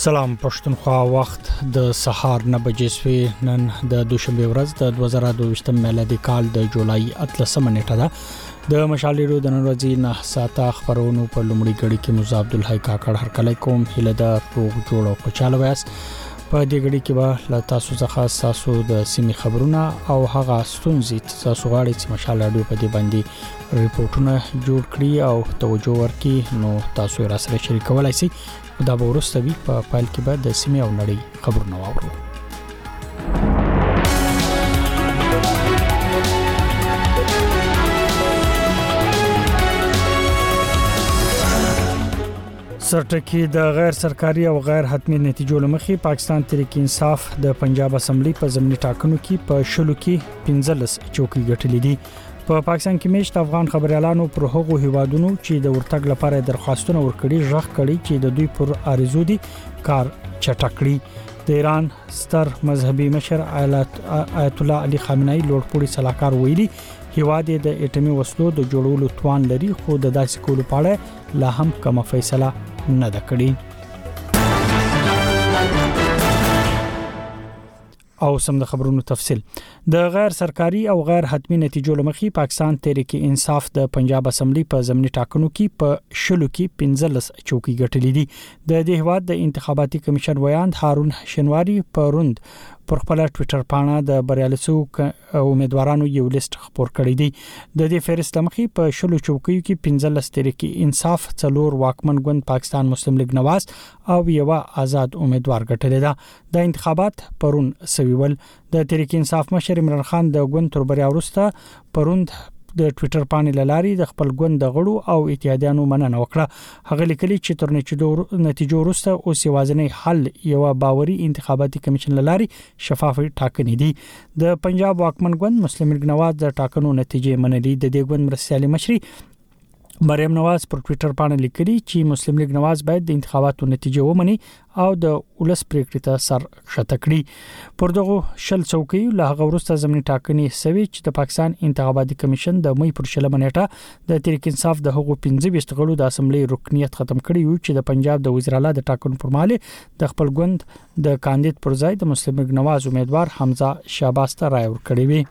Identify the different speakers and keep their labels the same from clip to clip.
Speaker 1: سلام پښتونخوا وخت د سهار 9 بجې سوي نن د دوشنبه ورځ د 2022 میلادي کال د جولای 13 نیټه ده د مشالېرو د نن ورځې نه ساته خبرونو په لومړي غړي کې موسی عبدالحی کاکړ هر کله کوم هله د روغ جوړ او خوشاله وایس په دې غړي کې به لا تاسو څخه تاسو د سیمې خبرونه او هغه ستونزې تاسو غواړئ چې مشالېرو په دې باندې ریپورتونه جوړ کړئ او توجه ورکړئ نو تاسو را سره شریکولای شئ دا به ورسته وي په فایل کې به د سیمې او نړۍ خبرونه واورو. سرټکی د غیر سرکاري او غیر حتمی نتیجو لمخې پاکستان تحریک انصاف د پنجاب اسمبلی په ضمني ټاکنو کې په شلو کې 15 چوکۍ ګټلې دي. په پاکستان کې میشت افغان خبريالانو پر هغو هیوادونو چې د ورتګ لپاره درخواستونه ورکړي ژغ کړي چې د دوی پر ارزو دي کار چټکړي. د ایران ستر مذهبي مشر آیت الله علي خامنه‌ای لوړپوړي صلاحکار ویلي هیواد د اټومي وسلو د جوړولو توان لري خو د داسې کولو په اړه لا هم کومه فیصله نه ده کړې. او سم د خبرونو تفصيل د غیر سرکاري او غیر حتمی نتیجو لمخې پاکستان تحریک انصاف د پنجاب اسمبلی په ضمني ټاکنو کې په شلو کې 15 چوکۍ ګټلې دي. د دې هواد د انتخاباتي کمیشن ویاند هارون شنواری پروند پر خپل ټوئیټر باندې د بریالسو امیدوارانو یو لیست خبر کړی دی. د دې فهرست لمخې په شلو چوکیو کې 15 تحریک انصاف څلور واکمن ګوند پاکستان مسلم لیگ نواز او یو آزاد امیدوار ګټل ده. د انتخابات پرون سویول د تحریک انصاف مشر عمران خان د ګوند تر بریا وروسته پروند د ټوئیټر باندې لاري د خپل ګوند د غړو او اتحادیانو مننه وکړه. هغه لیکلي چې تر نتیجو وروسته اوس یوازینی حل یو باوري انتخاباتي کمیشن لاري شفاف ټاکنې دي. د پنجاب واکمن ګوند مسلم لیگ نواز د ټاکنو نتیجې منلي. د دې ګوند مرستيالي مشري مریم نواز پر ټوئیټر باندې لیکلي چې مسلم لیگ نواز باید د انتخاباتو نتیجې ومني او د ولس پریکړې ته سر ښکته کړي. پر دغه شل چوکۍ له هغه وروسته ضمني ټاکنې سوي چې د پاکستان انتخاباتي کمیشن د مې پر شلمه نیټه د تحریک انصاف د هغو 15 غړو د اسمبلی رکنیت ختم کړی و چې د پنجاب د وزیر اعلی د ټاکنو پر مهال د خپل ګوند د کاندید پر ځای د مسلم لیگ نواز امیدوار حمزه شهباز ته رائے ورکړی وی.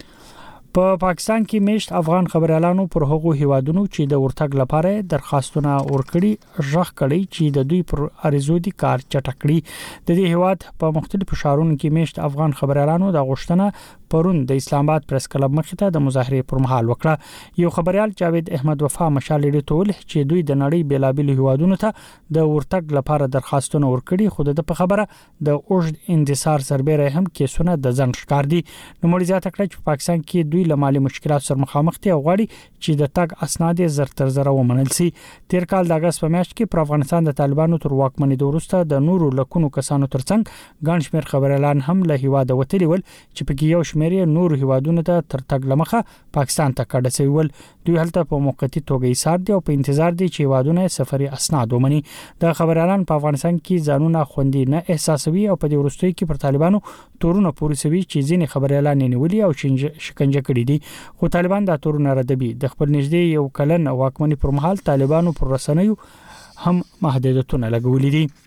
Speaker 1: په پاکستان کې میشت افغان خبريالانو پر هغو هیوادونو چې د ورتګ لپاره درخواستونه ورکړي ژغ کړي چې د دوی پر ارزو دي کار چټکړي. د دې هیواد په مختلفو شهرونو کې میشت افغان خبريالانو د غوښتنه پرون د اسلام آباد پریس کلب مخې ته د مظاهره پر مهال وکړه. یو خبريال جاوید احمد وفا مشالېړي تول چې دوی د نړۍ بیلابل هیوادونو ته د ورتګ لپاره درخواستونه ورکړي خو د خبره د اوږد انتظار سربېره هم کیسونه د ځن ښکار دي. نو مړي زیاته کړ چې پاکستان کې دوی له مالي مشکلات سره مخامخ دي او غواړي چې د تګ اسناد زر تر زر ومنل شي. تیر کال د اگست په میاشت کې پر افغانستان د طالبانو تر واکمنۍ وروسته د نورو لکونو کسانو ترڅنګ ګڼ شمېر خبريالان هم له هیواده وتلي ول چې په کې یو شمېر نور هیوادونو ته تر تګ لمخه پاکستان ته کډه شوی ول. دوی هلته په موقتی توګه ایثار دي او په انتظار دي چې هیوادونه سفري اسناد ومني. د خبريالان په افغانستان کې ځانونه خوندي نه احساسوي او په دې وروستۍ کې پر طالبانو تورونه پوری سوي چې ځینې خبريالان نیولي او شکنجه کړي دي خو طالبان دا تورونه ردوي. د خپل نږدې یو کلن واکمنۍ پر مهال طالبانو پر رسنیو هم محدودیتونه لګولې دي.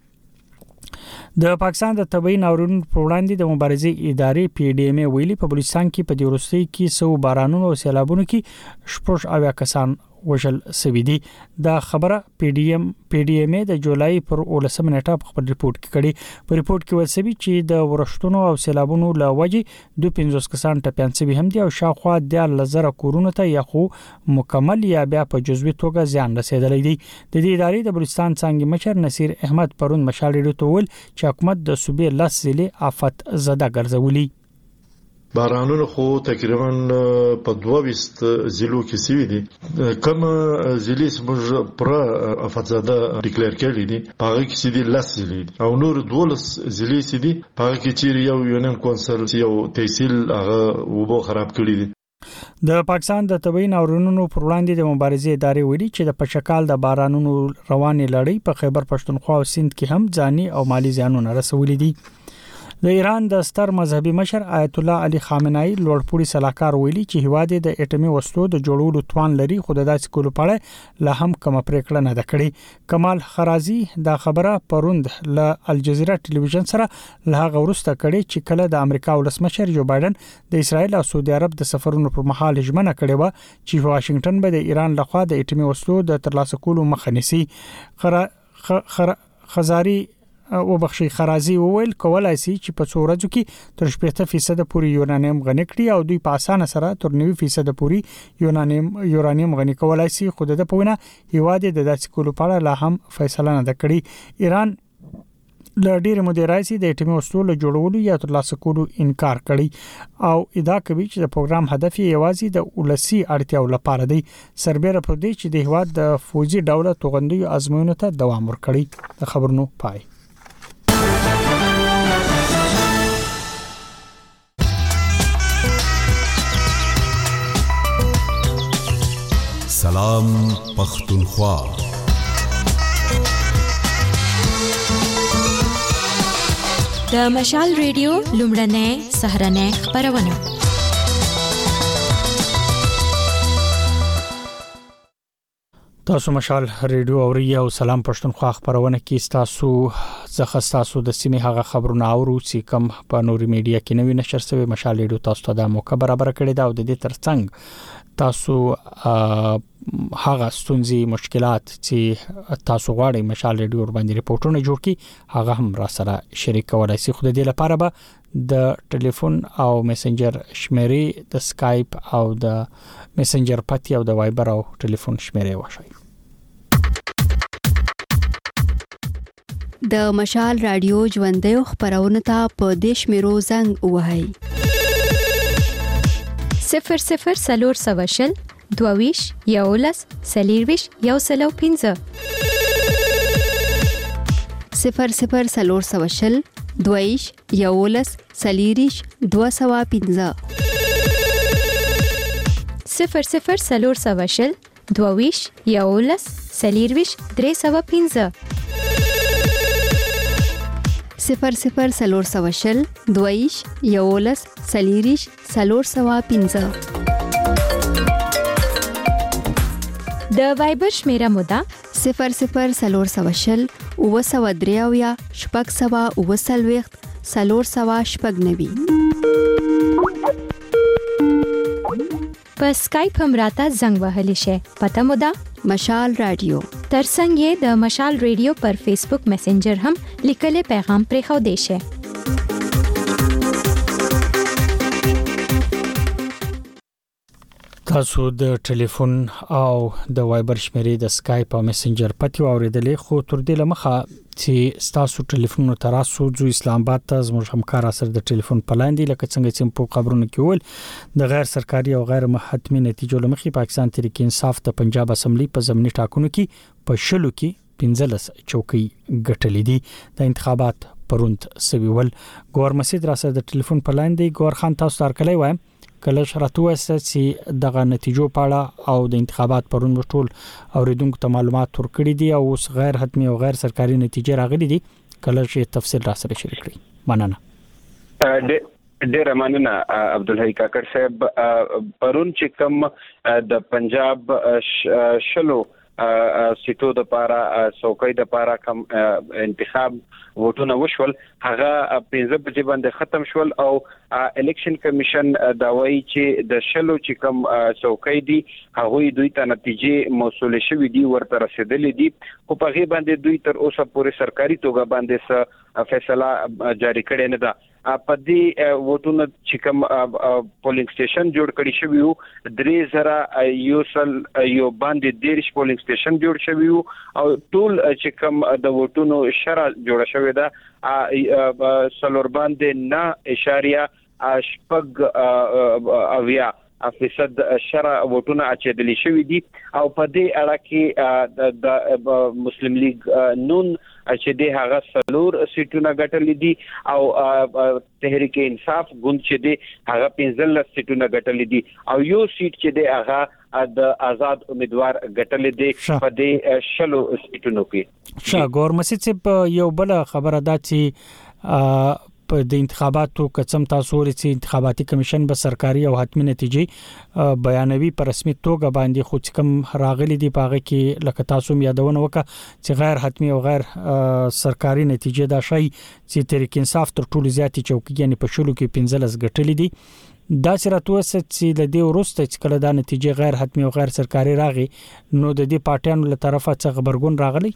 Speaker 1: د پاکستان د طبي ناورین پر وړاندې د مبارزې ادارې پی ډی ایم ویلي په بلوچستان کې په دورستۍ کې سو بارانونو او سیلابونو کې شپږ اویا کسان وژل شوي دي. دا خبره پی ډی ایم د جولای پر 18 نیټه په خپل ریپورت کې کړي. په ریپورت کې ویل شوی چې د ورښتونو او سیلابونو له وجې 250 کسان ټپيان شوي هم دي او شاوخوا د لزر کورونو ته یا خو مکمل یا بیا په جزوي توګه زیان رسیدلی دی. د دې ادارې د بلوچستان څنګه مشر نصیر احمد پرون مشالېړي تول چې حکومت د صوبې لس ضلع آفت زده ګرځولي.
Speaker 2: بارانونو خو تقریبا په 22 ضلعو کې سوي دي. کوم ضلع سمج پر افزاده ډیکلیئر کړي دي هغه کې سدي لس ضلع دي او نور 12 ضلع سدي هغه کې چې یو یونین کونسل یو تحصیل هغه وبو خراب کړي دي.
Speaker 1: د پاکستان د طبي ناورینونو پر وړاندې د مبارزې ادارې ویلي چې د پشکال د بارانونو روانې لړۍ په خیبر پښتونخوا او سند کې هم ځاني او مالی زیانونه رسولي دي. د ایران د ستر مذهبي مشر آیت الله علي خامنه‌ای لوړپوړي صلاحکار ویلي چې هیواد د اټومي وسلو د جوړولو توان لري خو د داسې کولو په اړه لا هم کوم پریکړه نه ده کړې. کمال خرازي دا خبره پروند له الجزیره ټلویزیون سره له هغه وروسته کړي چې کله د امریکا ولسمشر جو بایدن د اسرایل او سعودي عرب د سفرونو پر مهال ژمنه کړې و چې واشنگټن به د ایران لخوا د اټومي وسلو د ترلاسه کولو مخه نیسي. خزاري او بخشي خرازي وویل کولای شي چې په څو ورځو کې تر 80% پورې یورانیم غنی کړي او دوی په اسانه سره تر 90% پورې یورانیم غنی کولای شي خو د پوینه هیواد د داسې کولو په اړه لا هم فیصله نه کړې. ایران له ډېر مودې راځي د اټومي وسلو له جوړولو یا ترلاسه کولو انکار کړي او ادعا کوي چې د پروګرام هدف یوازې د ولسی اړتیاو لپاره دی. سربېره پر دې چې د هیواد د فوجي ډول توغندیو ازموینو ته دوام ورکړي. د خبرونو پای.
Speaker 3: سلام پختونخوا.
Speaker 4: د مشال ریډیو لومړنۍ سهرنۍ خبرونه.
Speaker 1: تاسو مشال ریډیو اوري او سلام پښتونخوا خبرونه کې تاسو زخصتاسو د سیمه هغه خبرونه اورو چې کوم په نوري میډیا کې نوې نشر شوی. مشال ریډیو تاسو ته د موقع برابر کړی دا او د دې ترڅنګ تاسو هغه ستونزې مشکلات چې تاسو غواړئ مشال ریډیو باندې ریپورتونه جوړ کړئ هغه هم را سره شریک کولای شئ. خو د دې لپاره به د ټلیفون او میسنجر شمیرې د سکایپ او د میسنجر پتی او د وایبر او ټلیفون شمیرې وښایئ.
Speaker 5: د مشال رادیو ژوندۍ خبرونه ته په دیش میرو زنګ وهاي
Speaker 4: 00 سلور سواشل دوویش یولس سلیرویش یوسلو 15
Speaker 5: 00 سلور سواشل دوویش یولس سلیریش 215
Speaker 4: 00 سلور سواشل دوویش یولس سلیرویش 315
Speaker 5: 00 سلور سواشل دوویش یولس سلیریش 315
Speaker 4: د وایبر شمیره مودا
Speaker 5: 00 سلور سواشل او سو دریاویا شپږ سوا او سلويخت سلور سوا شپږ نوي.
Speaker 4: په سکایپ هم راته زنګ وهلی شي. پته مودا
Speaker 5: مشال رادیو.
Speaker 4: ترڅنګ د مشال ریډیو پر فیسبوک میسنجر هم لیکل پیغام پرې خو دی شي.
Speaker 1: تاسو د ټلیفون او د وایبر شمیرې د سکایپ او میسنجر پتی اوریدلې خو تر دې لمخه چې تاسو ټلیفون تراسو جو اسلام آباد ته زموږ همکار اثر د ټلیفون پلاندې لکه څنګه چې په خبرونو کې ول د غیر سرکاري او غیر حتمي نتیجو لمخې پاکستان تحریک انصاف د پنجاب اسمبلی په ضمني ټاکنو کې په شلو کې 15 چوکۍ ګټلې دي. د انتخابات پروند سویول ګور مسجد را سره د ټلیفون پلاندې ګور خان تاسو ترکلې وایم کله شرط وسه چې دغه نتیجو پاړه او د انتخابات پرون ټول اوریدونکو ته معلومات ورکړي دي او غیر حتمي او غیر سرکاري نتیجې راغلي دي کله چې تفصیل را سره شریک کړئ. مننه.
Speaker 6: ډیر مننه عبدالحی کاکړ صاحب. پرون چې کوم د پنجاب شلو سیټو د پارا څوکۍ د پارا کم انتخاب ووټونه وشول هغه 15 بجې باندې ختم شول او الیکشن کمیشن دا وایي چې د شلو چې کوم څوکۍ دي هغه دوی ته نتیجې موصول شوې دي ورته رسیدلې دي خو په غي باندې دوی تر اوسه پورې سرکاري توګه باندې فیصله جاری کړې نه ده. په دې ووټونو چې کوم پولینګ سټیشن جوړ کړي شوی وو 3000 یو باندې 13 پولینګ سټیشن جوړ شوی وو او ټول چې کوم د ووټونو شرع جوړ شوی ده سلور باندې 9.8 فیصد شرع ووټونه اچېدلی شوی دي او په دې اړه کې د مسلم لیگ نون چې د هغه سلور سیټونه ګټلې دي او تحریک انصاف ګوند چې د هغه 15 سیټونه ګټلې دي او یو سیټ چې د هغه د آزاد امیدوار ګټلې دي په دې شلو سیټونو کې.
Speaker 1: ګور مسجد په یو بل خبره ده چې د انتخاباتو کڅم تاسو ورته انتخاباتي کمیشن به سرکاري او حتمی نتیجې بیانوي په رسمي توګه باندې خو کوم راغلي دی پاغه کې لکه تاسو یادونه وکړه چې غیر حتمی او غیر سرکاري نتیجې دا شی چې تحریک انصاف تر ټولو زیاتې چوکۍ یعنی په شلو کې 15 غټلې دي دا سره توسه چې د دې ورسته چې کله دا نتیجې غیر حتمی او غیر سرکاري راغی نو د دې پارټیانو له طرفه څخه خبرګون راغلی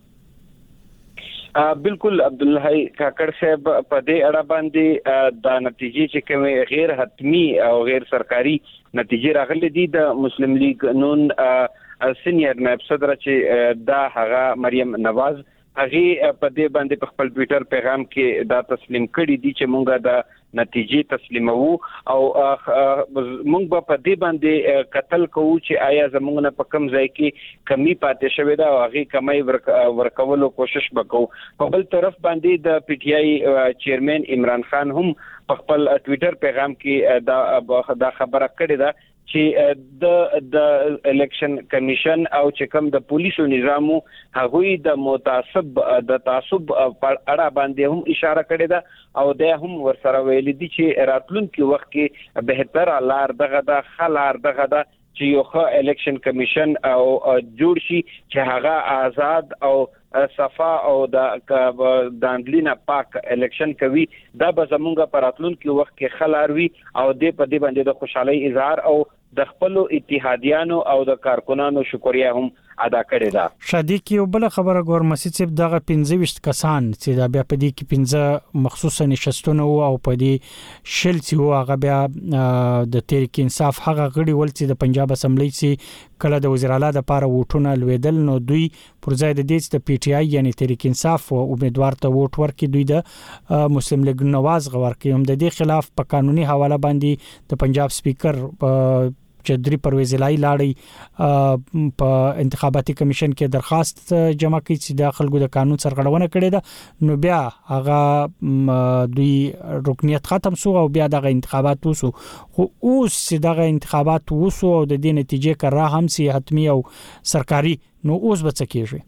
Speaker 6: بالکل عبد الحی کاکړ صاحب په دې اړه باندې د نتیجې چې کوم غیر حتمی او غیر سرکاري نتیجې راغلي دي د مسلم لیگ نون سینیئر نائب صدر چې دا هغه مریم نواز هغه په دې باندې په خپل ټوئیټر پیغام کې دا تسلیم کړی دي چې مونږه د نتیجې تسلیمو او مونږ په دې باندې قتل کوو چې آیا زمونږ نه په کم ځای کې کمی پاتې شوی دا او هغه کمی ورکولو کوشش وکړو په بل طرف باندې د پی ټی آی چیرمن عمران خان هم په خپل ټوئیټر پیغام کې دا خبره کړې ده چې د الیکشن کمیشن او چې کوم د پولیسو نظامو هغوی د متعصب د تعصب پر اړه باندې هم اشاره کړې ده او د هم ورسره ویل دي چې راتلونکي وخت کې بهتر لار دغه د خلار دغه د چې یو ښه الیکشن کمیشن او جوړ شي چې هغه آزاد او صفا او د داندلینا پاک الیکشن کوي دا به زمونږ په راتلونکي وخت کې خلار وي او د په دې باندې د خوشحالي اظهار او د خپل اتحادیانو او د کارکونانو شکریا هم ادا کړی دا
Speaker 1: شادي کې بل خبره ګورمسي چې دغه 15 کسان چې دا بیا په دې کې 15 مخصوصه نشستونه او په دې شل چې هغه بیا د تحریک انصاف هغه غړي ول چې د پنجاب اسمبلی چې کله د وزیر اعلی د لپاره ووټونه لویدل نو دوی پر ځای د دې د پی ټی آی یعنی تحریک انصاف او امیدوار ته ووټ ورکړي دوی د مسلم لیگ نواز غوړ کوي هم د دې خلاف په قانوني حواله باندې د پنجاب سپیکر چدري پرویز الهی لاړی په انتخاباتي کمیشن کې درخواست جمع کړي چې د خلکو د قانون سرغړونه کړې ده نو بیا هغه دوی رکنیت ختم شو او بیا د انتخابات وسو خو اوس دغه انتخابات وسو او د دې نتیجې کړه هم سي حتمی او سرکاري نو اوس به څه کیږي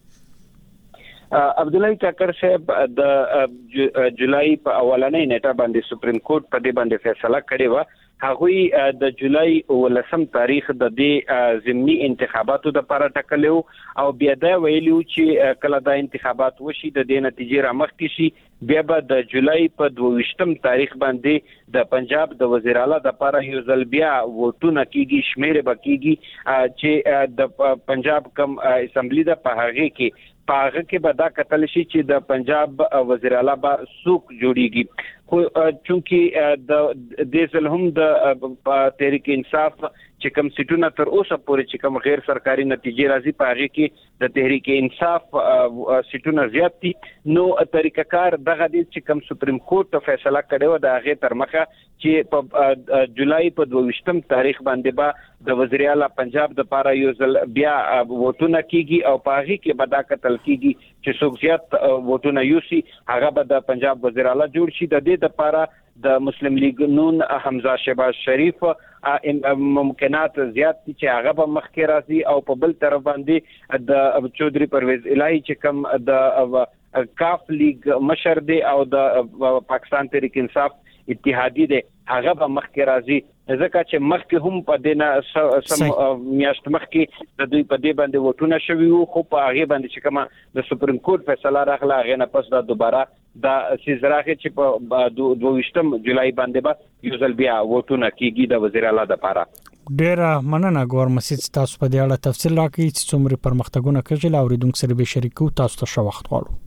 Speaker 6: عبد الحی کاکړ صاحب د جولای په اولنۍ نیټه باندې سپریم کورټ په دې باندې فیصله کړې و هغوی د جولای 19 تاریخ د دې ضمني انتخاباتو د لپاره ټاکلو او بیا دا ویلو چې کله د انتخابات وشي د دې نتیجې را مخکې شي بیا به د جولای په 22 تاریخ باندې د پنجاب د وزیر اعلی د لپاره یو ځل بیا ووټونه کیږي شمیره بکیږي چې د پنجاب کم اسمبلی د په هغه کې پاغه کې به دا قتل شي چې د پنجاب وزیر اعلی به سوق جوړیږي خو چونکی د دې ځل هم د تحریک انصاف چې کوم سټونه تر اوسه پورې چې کوم غیر سرکاري نتیجې راځي پاغه کې د تحریک انصاف سټونه زیات دي نو طریقکار دغه د چې کوم سپریم کورټ فیصله کړو د هغه تر مخه چې په جولای په 22 تاریخ باندې به د وزیر اعلی پنجاب د لپاره یو ځل بیا ووټونه کیږي او پاغه کې به دا قتل کیږي چې څوک زیات ووټونه یوسي هغه به د پنجاب وزیر اعلی جوړ شي د دې لپاره د مسلم لیگ نون حمزه شهباز شریف ممکنات زیات دي چې هغه به مخکې راځي او په بل طرف باندې د چودري پرویز الهی چې کوم د کاف لیگ مشر دی او د پاکستان تحریک انصاف اتحادی دی هغه به مخکې راځي ځکه چې مخکې هم په دینه سم میاشت مخکې د دوی په دې باندې وټونه شوي وو خو په هغه باندې چې کومه د سپریم کورټ فیصله راغله هغه نه پس دا دوباره د سیزراغه چې په 22 جولای باندې به یو ځل بیا وټونه کیږي د وزیر اعلی لپاره
Speaker 1: ډېر مننه ګورمسي تاسو په دې اړه تفصیل راکړئ چې څومره پرمختګونه کړل او ریډونکو سره به شریکو تاسو ته شو وخت غواړو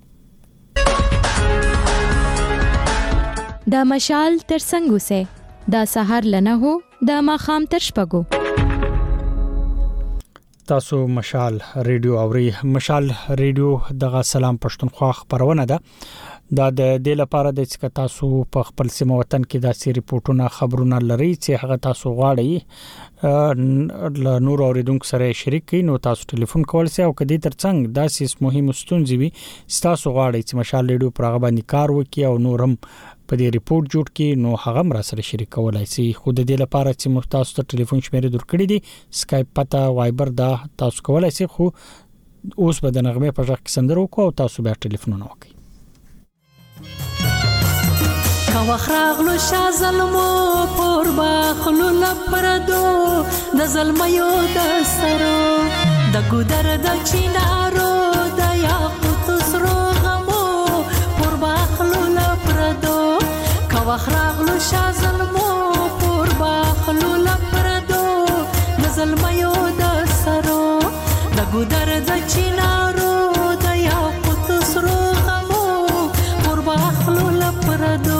Speaker 4: د مشال تر څنګه سه د سحر لنه هو د ماخام تر شپګو
Speaker 1: تاسو مشال ریډیو اوري مشال ریډیو دغه سلام پښتونخوا خبرونه ده دا د دې لپاره د چې تاسو په خپل سیمه وطن کې داسې ریپورتونه خبرونه لري چې هغه تاسو غواړئ ل نور اوریدونکو سره شریک کړئ نو تاسو ټلیفون کول سي او کدي ترڅنګ داسې مهم ستونزې وي تاسو غواړئ چې مشال ریډیو پر هغه باندې کار وکړي او نورم په دې ریپورت جوړ کړي نو هغه را سره شریک کولای شي خو د دې لپاره چې مختص ته ټلیفون شمیره درکړي دي سکایپ پتا وایبر دا تاسو کولای شي خو اوس به د نغمه په ځخ کې سندرو کو او تاسو به ټلیفون وکړئ
Speaker 7: وخراغلو شازلمو پور باخلو لپردو د زلمیو د سرو د ګودر د چینارو د یاقوت سرو غمو پور باخلو لپردو کا وخراغلو شازلمو پور باخلو لپردو د زلمیو د سرو د ګودر د چینارو د یاقوت سرو غمو پور باخلو لپردو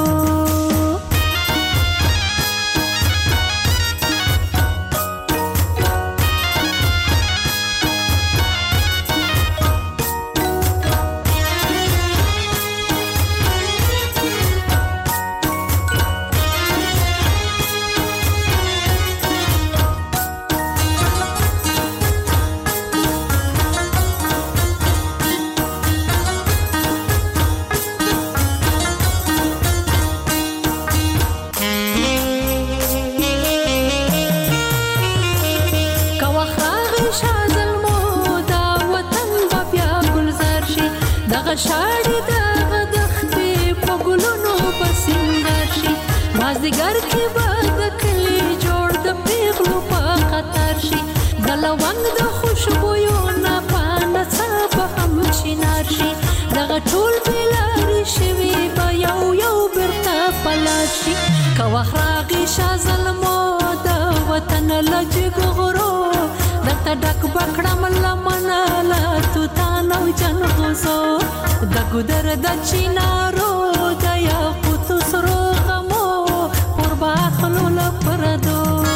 Speaker 7: شاړې دغه دښتې په ګلونو په سینګار شي مازدیګر کې به د کلي جوړ د پیغلو په قطار شي د لونګ د خوشبویو نه په نڅا به هم چینار شي دغه ټول بېلارې شوي به یو یو بیرته په لار شي که وخت راغی شاه زلمو د وطن له جګو غرو درته ډک به کړم لمنه له توتان او جنغوزو د ګودر د چینارو د یاقوتو سرو غمو پور باخلو لپردو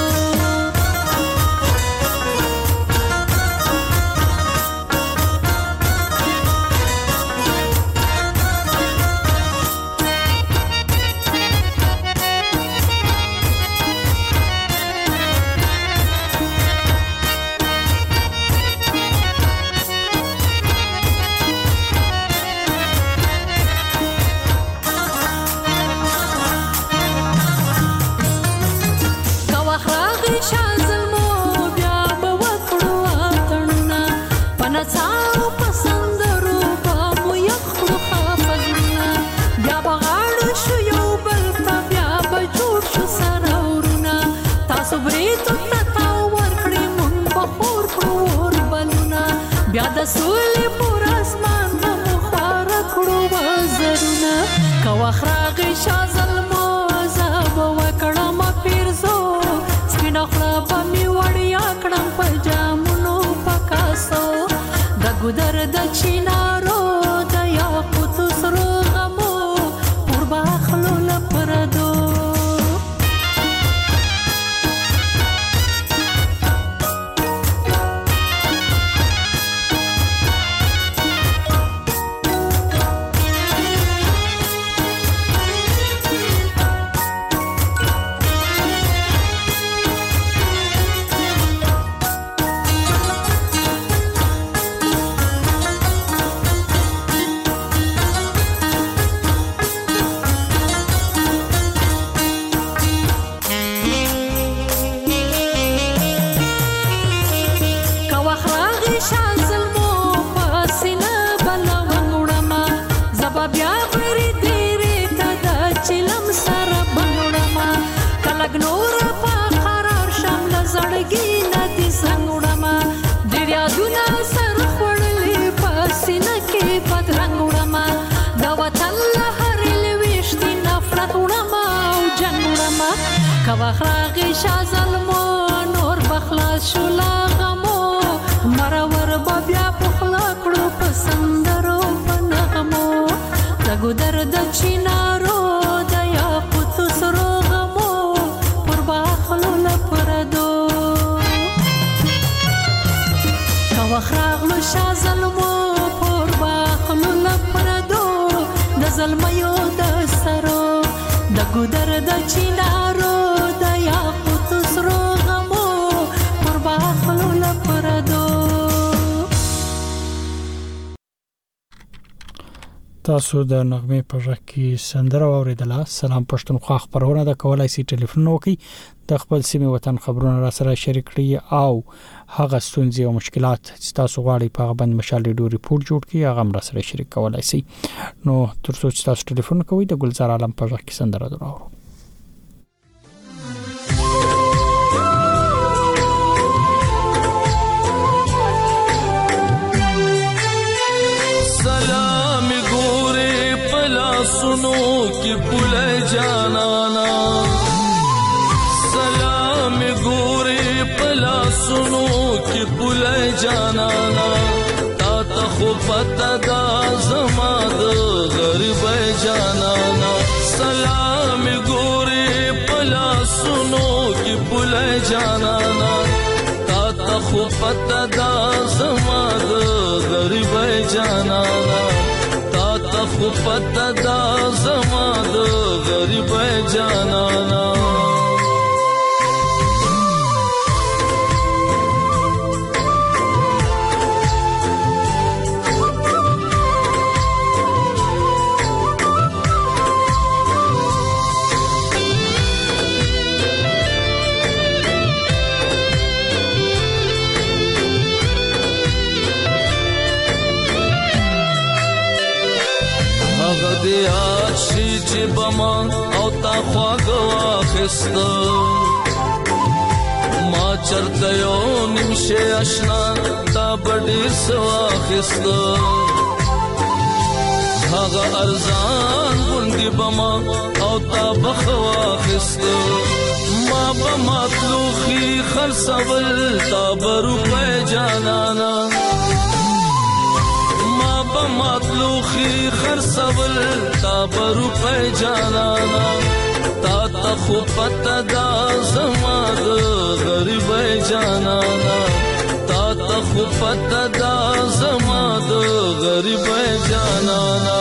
Speaker 7: سولې پر اسمان به خواره کړو وزرونه که وخت راغی شاه زلمو زه به وکړم پیرزو سپینه خوله به مې وړیا کړم په جامونو په کاسو د ګودر د چینارو د یاقوتو سرو غمو پور باخلو لپردو وخراغی شاه زلمو نور بخلاص شو لا غمو مرور به بیا پخلا کړو په سندرو په نغمو د ګودر د چینارو د یاقوتو سرو غمو پر باخلو لپردو که وخراغلو شاه زلمو پر باخلو لپردو د زلمیو د سرو د ګودر د چینارو د یاقوتو سرو غمو پر باخلو لپردو
Speaker 1: تاسو د نغمه په ژغ کې سندره اوریدله. سلام پښتونخوا خبرونه د کولای سي ټلیفون وکي د خپل سیمه وطن خبرونه را سره شریک کړئ او هغه ستونزې او مشکلات چې تاسو غواړئ په هغه باندې مشال ریډیو ریپورت جوړ کړئ هغه را سره شریک کولای سي. نو ترڅو چې تاسو ټلیفون کوئ د ګلزار عالم په ژغ کې سندره دراوړو.
Speaker 8: सुनो कि पुले जाना सलाम गोरे पला सुनो कि पुले जाना ता तखो पता दा जमाद गरीब जाना सलाम गोरे पला सुनो कि पुले जाना ता तखो पता दा जमाद गरीब जाना خو پتا دا زما د غریب جانانا بما او تا خواگوا خست ما چرته یو نمشه اشنا تا بڑی سوا خست هاگا ارزان بندی بما او تا بخوا خست ما بمطلوخی خرسول تا برو پی جانانا مطلوخی خرسول تا برو پی جانانا تا تخو پتا دا زما د غریب جانانا تا تخو پتا دا زما د غریب جانانا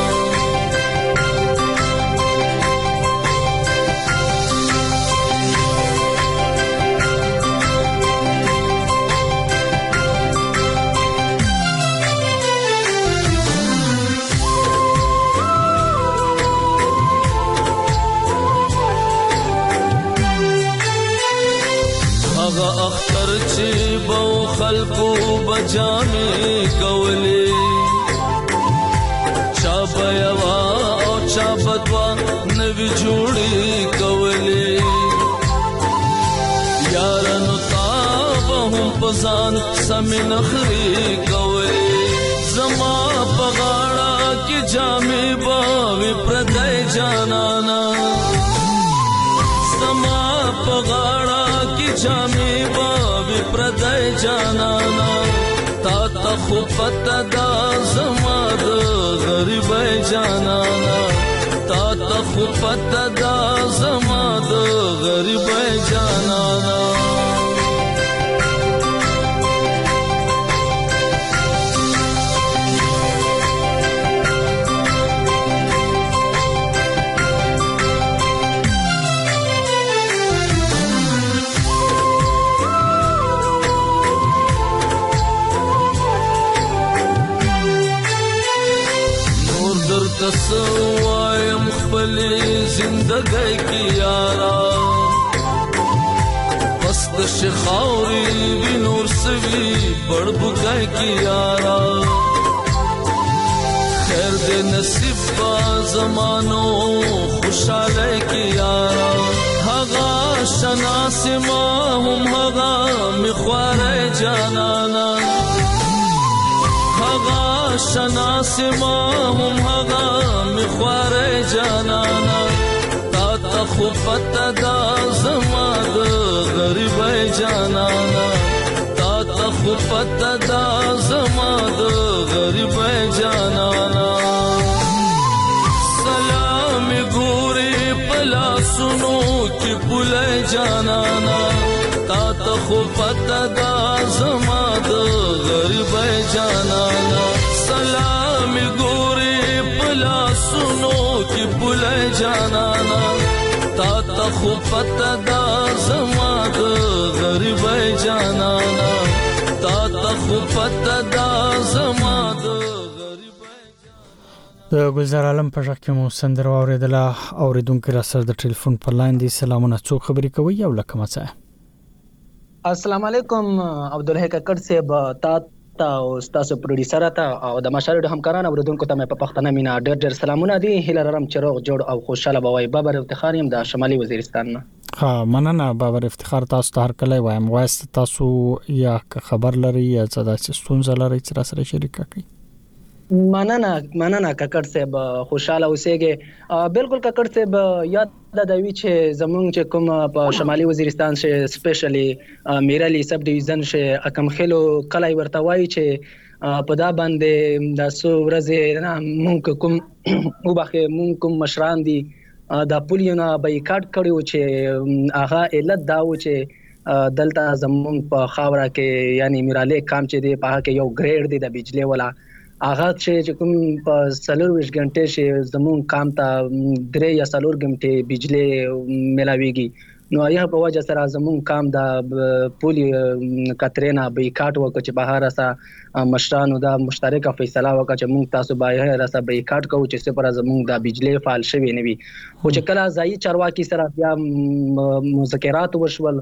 Speaker 8: اختر چی بو خلقو بجامی کولی چا بیوا او چا بدوا نوی جوڑی کولی یارنو تابهم پزان سمی نخری کولی زما پغاڑا کی جامی باوی پردائی جانانا زما پغاڑا کی جامی باوی پردائی جانانا تا تخو پتا دا زما د غریب جانانا تا تخو پتا دا زما د غریب جانانا تسوایم خپلی زندگی کی یارا پست شخاوری وی نور سوی بڑ بگای کی یارا خیر دے نصیب با زمانو خوشحالے کی یارا هغا شناس ما هم هغا مخوار جانانا هغا شناس ما هم هغا مخوار جانانا تا تخو پتا دا زما د غریب جانانا تا تخو پتا دا زما د غریب جانانا سلام ګوري پلا سنو کی بولای جانانا تا تخو پتا دا زما د غریب جانانا سلام ګوري پلا سنو کی بولای جانانا تا تخو پتا دا زما د غریب جانانا تا تخو پتا دا زما د
Speaker 1: ګلزار عالم په ځکه مو سندره اوریدله اوریدونکو را سره د ټلیفون پر لاین دي. سلامونه، څو خبرې کوي او لکه مڅه.
Speaker 9: السلام علیکم عبدالحی ککړ صاحب، تا او تاسو پروډوسر ته او د مشاهده همکارانو اوریدونکو ته په پښتنه مینا ډېر سلامونه دي. هیله لرم چې روغ جوړ او خوشاله بوي. بابر افتخار يم د شمالي وزیرستان نه.
Speaker 1: ها مننه بابر افتخار، تاسو ته هر کله وایم وایست تاسو یا خبر لري یا څه داسې ستونزه لري چې را سره شریک کړئ.
Speaker 9: مننه ککړ صاحب، خوشاله اوسئ. بالکل ککړ صاحب، یاد د دوی چې زمونږ چې کوم په شمالي وزیرستان شه سپیشلی میرالی سب ډیویژن شه اکم خلو کلای ورته وایي چې په دا باندې د سو ورځې مونږ کوم وبخه مونږ کوم مشران دي د پولیونه بایکاټ کړیو چې هغه علت داو چې دلته زمونږ په خاوره کې یعنی میرالی کام چې دی په هغه کې یو ګریډ دی د بجلی ولا هغه چې کوم په 24 غنټې شي زمون کام ته 3 یا 4 غنټې بجلی ملاويږي. نو یا په وجه سره زمون کام د پولی کاترینا بایکاټ وکړي چې بهر سره مشرانو دا مشترکه فیصله وکړه چې مونږ تاسو بهر سره بایکاټ کوو چې سپر زمون د بجلی فعال شوی نه وي. خو چې کله ځای چارواکي سره بیا مذاکرات وشول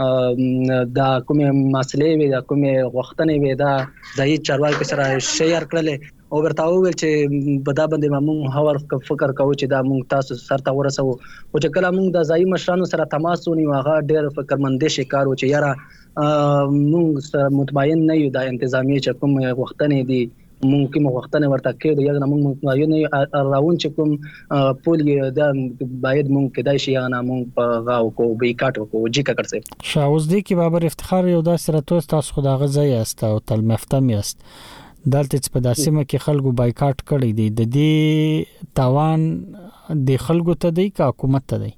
Speaker 9: دا کومه مسلې وي دا کومه غوښتنې وي دا ځای چارواکي سره شیر کړل او ورته وویل چې په دا باندې موږ هاور فکر کوو چې دا موږ تاسو سره ورسو. او چې کله موږ د ځای مشرانو سره تماس ونیو هغه ډېر فکرمندې شکار و چې یاره موږ مطمئن نه یو د انتظامی چې کوم غوښتنې دي ممکن وختونه ورته کېد یا نه موږ نه راون چې کوم پولی دا باید موږ کدای شي یا نه موږ په غاو کو بیکاټ کو جی کا کړسه
Speaker 1: شاوز دی کې بابر افتخار یو داسې راتوس تاسو خدای غزا یاست او تل مفتم یاست دلته په داسمه کې خلکو بایکاټ کړی دی د دې تاوان د خلکو ته دی کا حکومت ته دی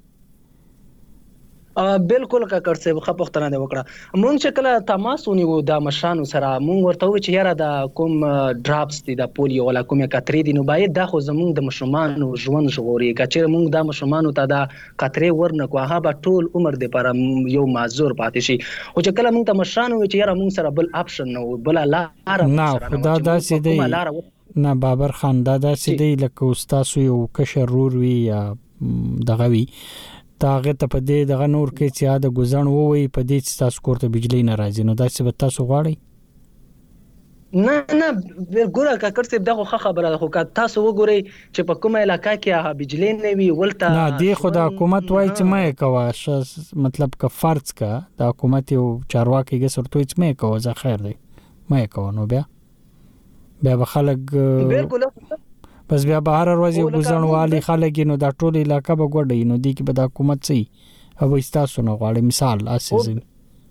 Speaker 9: بالکل کا کړسه خو پښتنه دی وکړه مونږ چې کله تماس ونیو د مشرانو سره مونږ ورته و چې یاره د کوم ډراپس دي د پولیو ولا کومه کترې دي نو باید دا خو زمونږ د مشرانو ژوند ژغوري کچې مونږ د مشرانو ته د کترې ورنکو هغه به ټول عمر د پر یو معذور پاتې شي او چې کله مونږ ته مشرانو چې یاره مونږ سره بل اپشن نو بل لار
Speaker 1: نه خدا داسې دی نه بابر خان دا داسې دی لکه استاد یو کشر رور وی یا دغه وی تاغه ته په دې دغه نور کې چې دا گزن ووي په دې چې تاسو کوړه بجلی نه راځي نو دا څه به تاسو غواړي
Speaker 9: نه ګوره کا کړڅ دغه خبره خو کا تاسو وګورئ چې په کومه علاقې کې بجلی نه وي ولته
Speaker 1: نه دی خدا حکومت وای چې مې کوه مطلب کا فرض کا د حکومت یو چارواکي کې سرته چې مې کوه زه خیر دی مې کوه نو بیا به خلک
Speaker 9: بالکل
Speaker 1: پس بیا بهر ورځي ګزنوالي خلک نو دا ټول علاقې به ګډي نو دی کې به د حکومت سي او استاسو نو غواړي مثال اساسي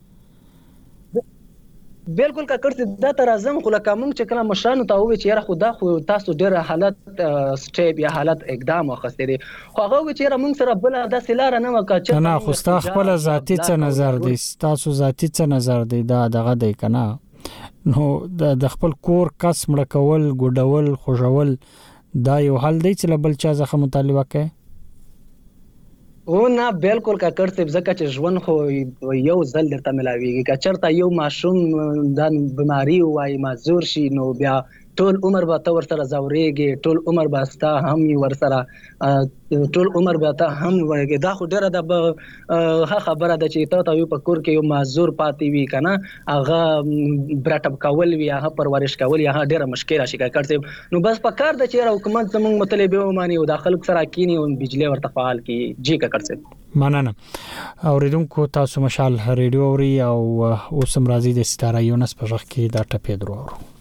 Speaker 9: بالکل کا کړت دا تر اعظم خو لکه موږ چې کله مشرانو ته وې چې یاره خدا خو تاسو ډېر حالت سټیپ یا حالت اقدام واخستې دي خو هغه چې یاره موږ سره بل د سلار نه وکړه چې
Speaker 1: نه خو ستا خپل ذاتی څه نظر دی تاسو ذاتی څه نظر دی دا دغه دی کنه نو د خپل کور کس مړ کول ګډول خوشول دا یو حل دی چې بل چا ځخه مطالبه کوي
Speaker 9: او نه بالکل کا کړته ځکه چې ژوند خو یو ځل درته ملاويږي که چرته یو ماشوم د بیماری وای معذور شي نو بیا ټول عمر به تور سره زوريږي ټول عمر به ستا هم ور سره ټول عمر به ته هم ورګي دا خو ډیره د خبره ده چې ته یو په کور کې یو معذور پاتې وي کنه هغه برټب کول وی هغه پرورش کول هغه ډیره مشکل شي کړته نو بس په کار د چې حکومت زموږ مطالبه وماني او د خلک سره کینی او بجلی ورته فعال کی جی کا کړته
Speaker 1: مننه اوریدونکو تاسو مشال ریډیو اوري او اوسم راځي د ستاره یونس په ځخ کې دا ټپې درو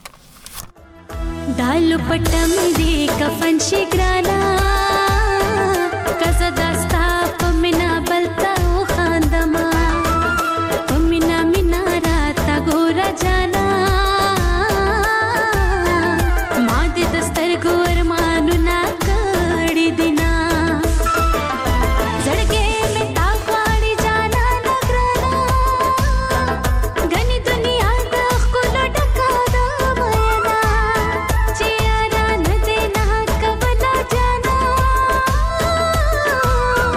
Speaker 7: دالو پټم دی کفن شګرانا کزه داستا پمنا بلتا خاندما پمنا مینا راتا ګور جانا ما دې دستر ګور مانو نا کړی دینا زړګې می تا غاړي جانا نګرانا غني دنیا د خپل ډکا د مینا چیرې نه دینا کبلا جانا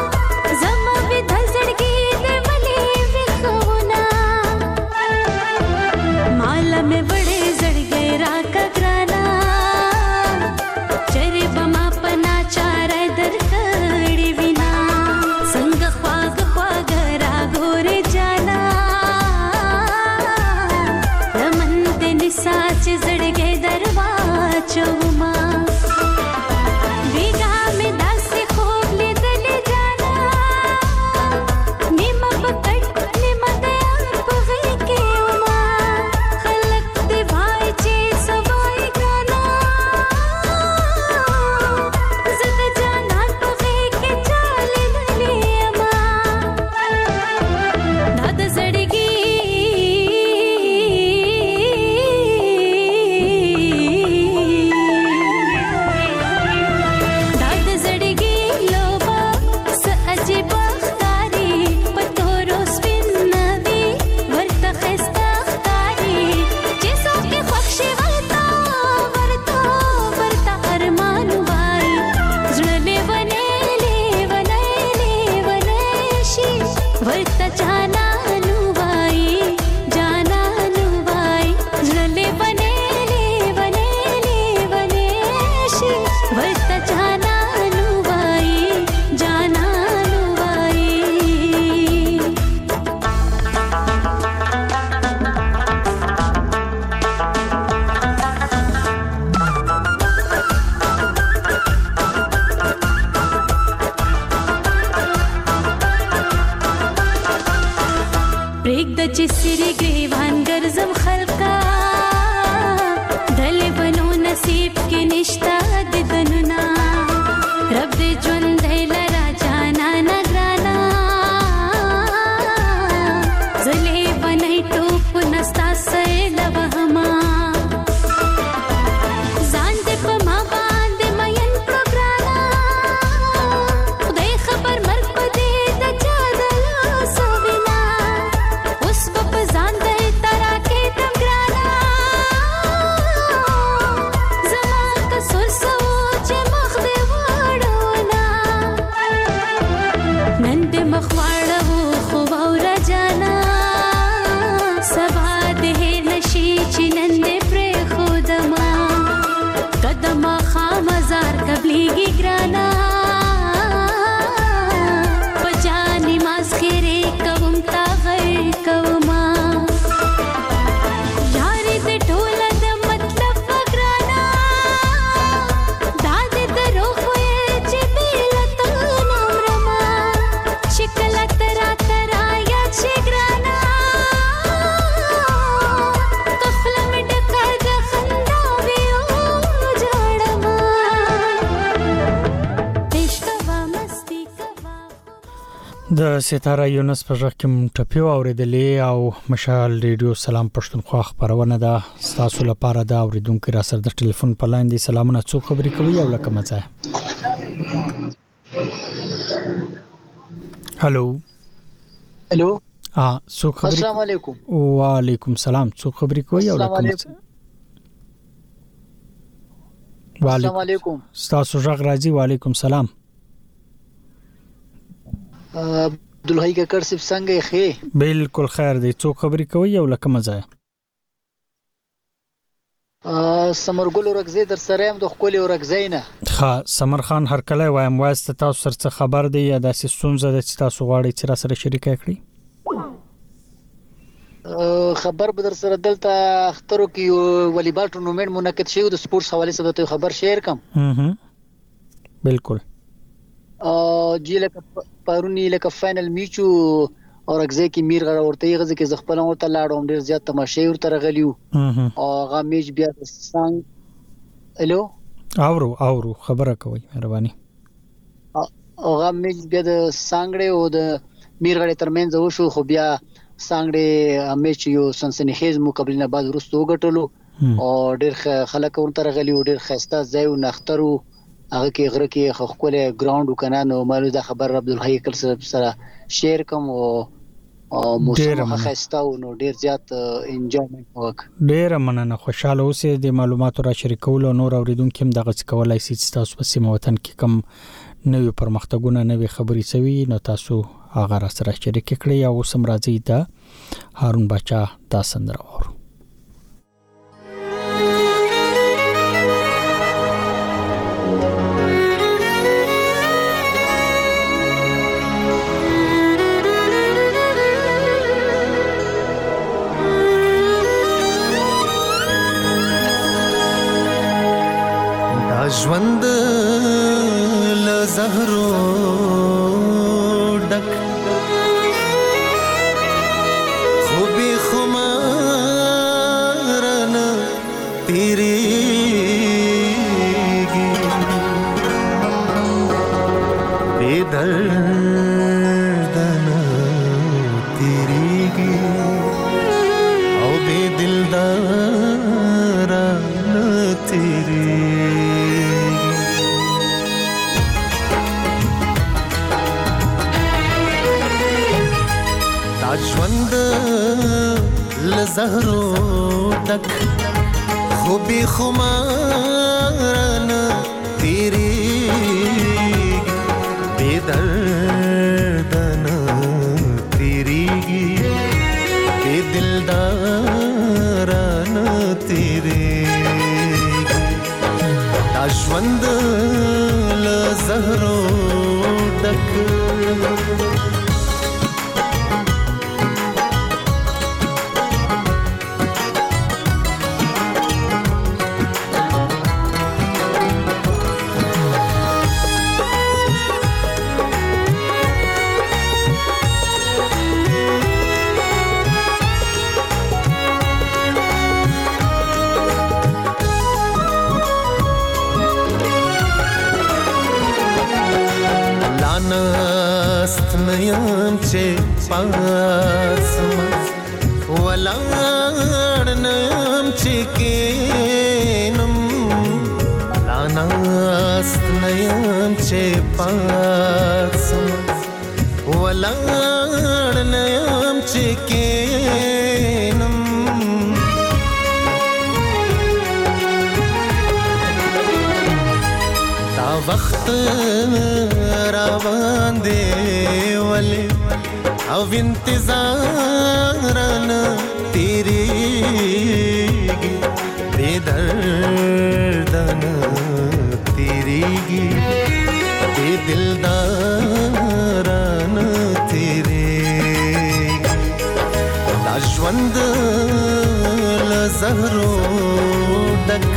Speaker 7: پرېږ د چې سری ګریوان ګرځم خلقا دلې بنو نصیب کې نشتا د دننا رب دې ژوند دی لرا جانا نگرانا زلې بنې ټوپ نستا سې لوهما ځان دې په ما باندې مین پروګرانا خدای خبر مرګ په دې د چا د لاس وینا اوس په ځان دې ترا کې تم ګرانا زما کسر سوچ مخ دې وړونا نن دې مخ وړو خو اور جانا سبا دې نشي چې نن دې پرې خودما قدم خامزار قبليږي ګرانا پجاني ماس خيري کوم تا غي کوما یاري دې ټول د مطلب وګرانا داد دې روخه چې بیلت نورما شکل ترا ترا یا چې ګرانا کفل مې ډکر د خندا ویو جوړما عشق وا مستی کوا
Speaker 1: د ستاره یونس په ځخ کې ټپیو اوریدلې او مشال ریډیو سلام پښتونخوا خبرونه ده تاسو لپاره دا اوریدونکو را سره د ټلیفون په لاین دي سلامونه څو خبرې کوي او لکه مزه هالو
Speaker 10: الو
Speaker 1: څو خبرې
Speaker 10: السلام علیکم
Speaker 1: وعلیکم السلام څو خبرې کوي او لکه مزه
Speaker 10: السلام علیکم
Speaker 1: تاسو ځخ راځي وعلیکم السلام
Speaker 10: عبدالحی ککړ صاحب څنګه یې ښه
Speaker 1: بالکل خیر دی څو خبرې کوي او لکه مزه
Speaker 10: سمرګل ورغزي در سره هم د خپل ورغزي نه
Speaker 1: ها سمر خان هر کله وایم واسطه تاسو سره خبر دی یا د سونزه د تاسو غواړي چې را سره شریکه کړی
Speaker 10: خبر به در سره دلته اخترو کې والیبال ټورنمنت منعقد شوی د سپورتس حواله سره ته خبر شیر کم
Speaker 1: بالکل
Speaker 10: جی لکه پرونی لکه فائنل میچو اور اگزه کې میر غره ورته غزه کې زغپل ورته لاړم ډیر زیات تماشې ورته غلیو او هغه میچ بیا څنګه الو
Speaker 1: اورو خبره کوي مهرباني
Speaker 10: هغه میچ بیا د سانګړې او د میر غره ترمنځ وشو خو بیا سانګړې میچ یو سنسنیخیز مقابله نه بعد ورستو غټلو او ډیر خلک ورته غلیو ډیر خسته ځای او نخترو هغه کې غره کې خپل ګراوند وکنه نو مالو دا خبر عبدالحی کل سره شیر کوم او موسم خسته او نو ډیر زیات انجوایمنت وک
Speaker 1: ډیر مننه خوشاله اوسې د معلوماتو را شریکول او نور اوریدونکو هم دغه کولای شي تاسو په سیمه وطن کې کم نوې پرمختګونه نوې خبري سوي نو تاسو هغه را سره شریک کړئ او سم راځي دا هارون بچا دا سندره اورو
Speaker 11: ژوند له زهرو ډک خو به خمارن تیریږي بے دردن تیریږي او بے دلداران تیریږي ژوند لزهرو ډک خو به خمارن تیریږي بے دردن تیریږي بے دلداران تیریږي دا ژوند لزهرو ډک نیم چې پاسما ولاړ نیم چې کینم لاناست نیم چې پاسما ولاړ نیم چې کینم دا وخت روان دی ولی او انتظارن تیریگی بے دردن تیریگی بے دلدارن تیریگی دا ژوند له زهرو ډک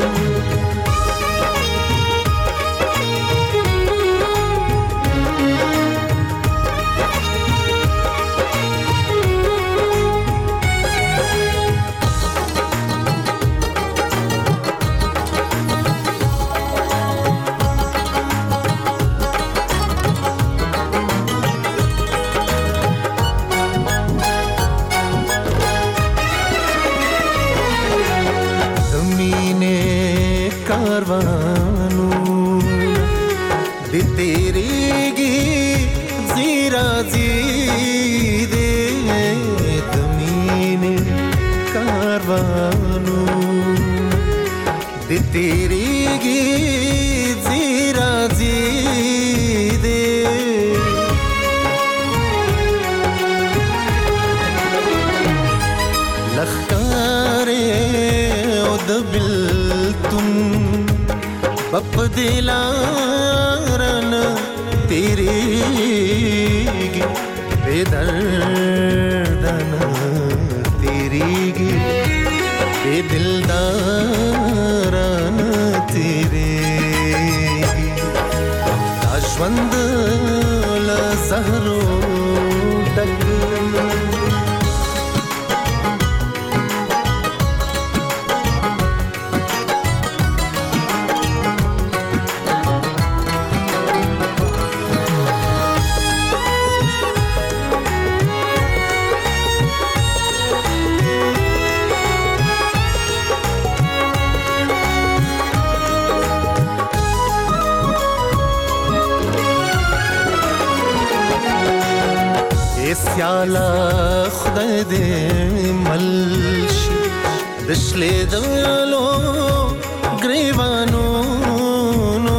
Speaker 11: بپ دلارن تیریگی بے دردن تیریگی بے دلدارن تیریگی دا ژوند له زهرو ډک سیالا خدای دې ملشي دشلې دلو گریوانو نو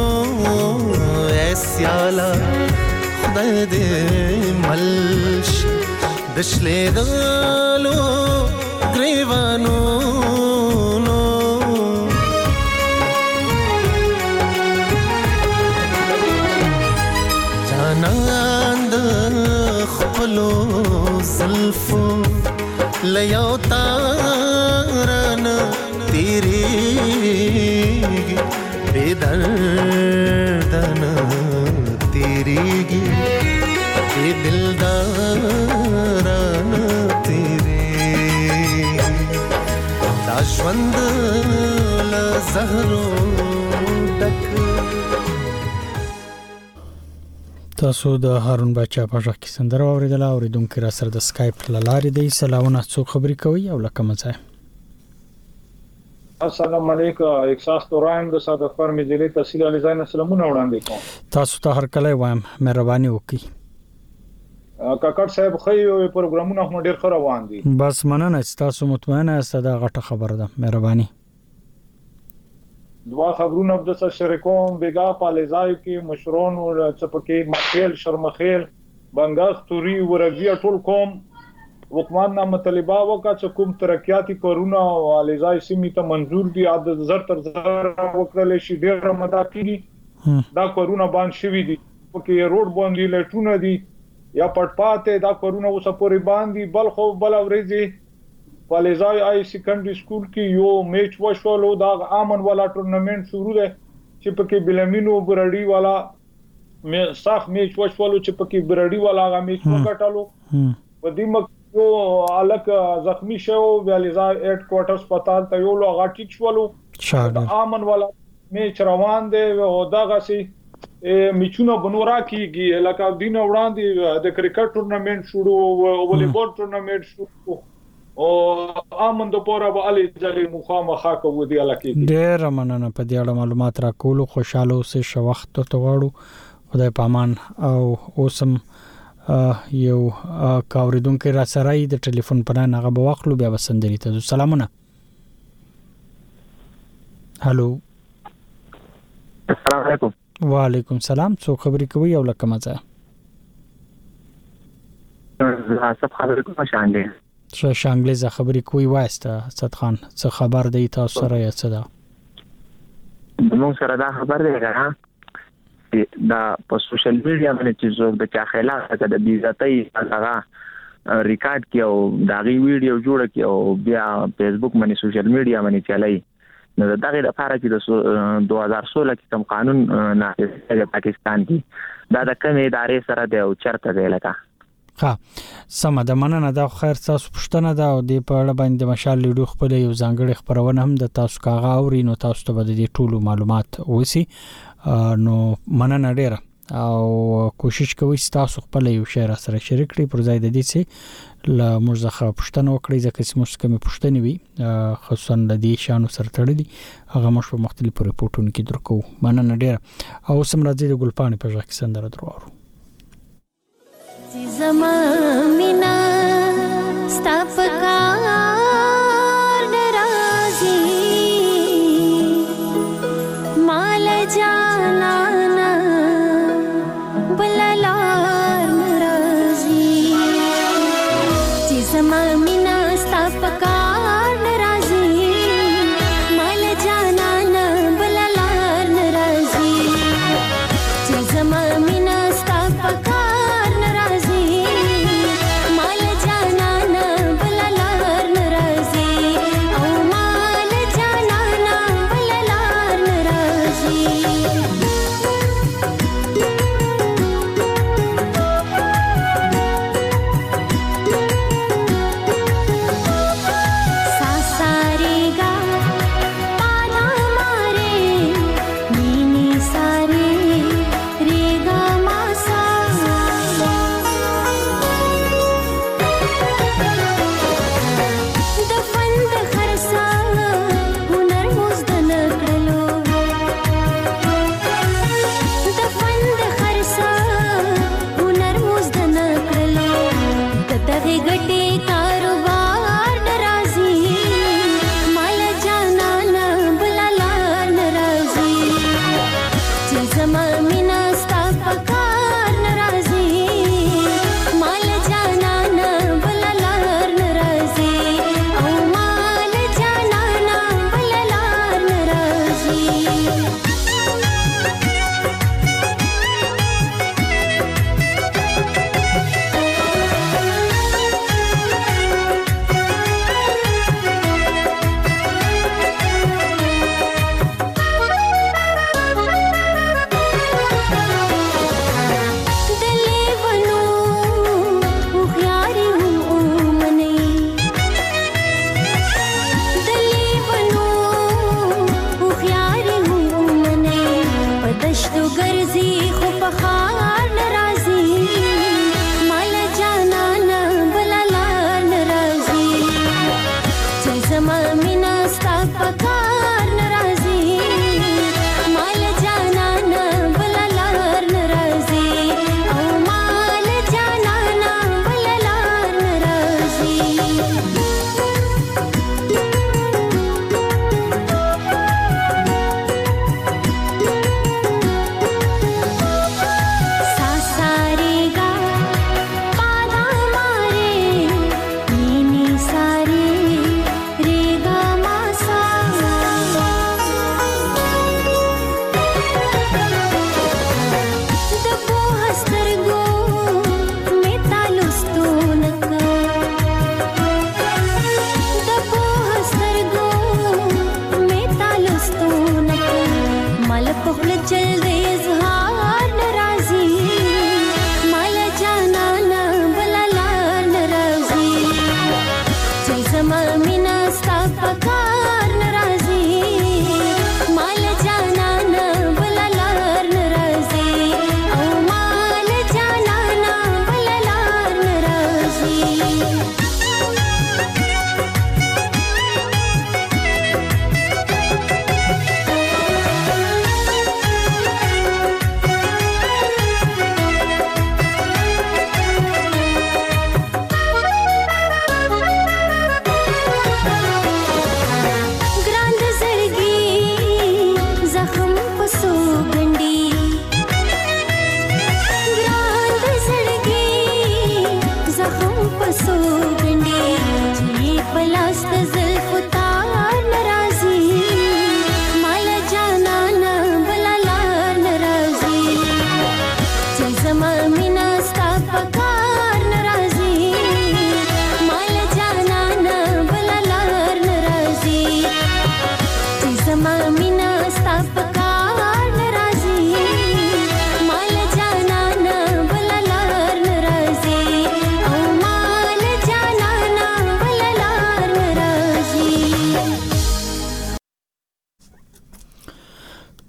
Speaker 11: سیالا خدای دې ملشي دشلې دلو گریوانو نو جانان خپلو زلفو لیو تارن تیریگی بے دردن تیریگی بے دلدارن تیریگی دا ژوند له زهرو ډک
Speaker 1: تاسو د هارون بچا په ځخ کې سندره اوریدله اوریدونکو را سره د اسکایپ لارې دی سلامونه څوک خبرې کوي او لکه مزه
Speaker 12: السلام علیکم احساس توران د صادق فرم ضلع تحصیل علیزاین سلامونه وړاندې کوم
Speaker 1: تاسو ته هر کله وایم مهرباني وکړئ
Speaker 12: کاکړ صاحب خو یو پروګرامونه هم ډیر ښه روان دي
Speaker 1: بس مننه تاسو مطمئنه یاست دا غټه خبره ده مهرباني
Speaker 12: دوا خبرونه د شریکوم بیګا پالیزای کې مشرون او چپکې مخیل شرمخیل بنګاغ توري ورغوی ټول کوم حکومت نه مطالبه وکړه چې کوم ترقیاتی کارونه او الیزای سیمې ته منظور دي عدد زر تر زر وکړل شي ډیر مدا کیږي دا کارونه باندې شوی دي چې روډ باندې لټونه دي یا پټپاته دا کارونه اوسه پورې باندې بل خو بل ورځي پالیزای آی سیکنډری سکول کې یو میچ وشولو دا امن والا ټورنمنت شروع ده چې پکې بلمینو برړی والا صاف میچ وشولو چې پکې برړی والا غا میچ وکټالو په دې مکه یو الک زخمی شو ویالیزای هډ کوارټر هسپتال ته یو لو غاټیک شولو امن والا میچ روان دی او دا غسي میچونه بنورا کیږي لکه دین وړاندې د کرکټ ټورنمنت شروع او والیبال ټورنمنت شروع او امند پورا به علي ځلې مخامخه کوو دی لکه
Speaker 1: ډېر مننه په دې اړه معلومات راکول خوشاله اوسې شو وخت ته غواړو خدای پامان او اوسم یو کاوریدونکو را سره د ټلیفون په نه غو واخلو بیا وسندري ته سلامونه هالو
Speaker 13: السلام علیکم
Speaker 1: وعلیکم السلام څو خبرې کوي او لکه مزه
Speaker 13: سب خبرې کوم شانګې
Speaker 1: شانګلې خبرې کوي واسطه صد خان څه خبر دی تاسو سره یا څه ده
Speaker 13: موږ سره دا خبر دی چې دا په سوشل میډیا باندې چې زوګ د چا خلاف د بیزتۍ هغه ریکارډ کیو داغي ویډیو جوړ کیو بیا فیسبوک باندې سوشل میډیا باندې چلای نو دغه لپاره چې د 2016 کې کوم قانون نافذ دی پاکستان کې دا د کومې ادارې سره دی او چرته دی لکه
Speaker 1: ها سم د مننه دا خیر تاسو پښتنه دا او د په اړه باندې مشال لیدو خپل یو ځانګړي خبرونه هم د تاسو کاغه اوري نو تاسو ته به د ټولو معلومات وسی نو مننه ډیره او کوشش کوي تاسو خپل یو شعر سره شریک کړئ پر ځای د دې چې ل مرزخه پښتنه وکړي ځکه چې موږ کوم پښتني وي خصوصا د دې شانو سره تړلي هغه مشو مختلفو ریپورتونو کې درکو مننه ډیره او سم راځي د ګلپانی په ځای کې سندره درو
Speaker 7: زمانینا ستاپکار ناراضی مال جانانا بلالار ناراضی زمانینا ستاپکار ناراضی مال جانانا بلالار ناراضی زمانینا ستاپکار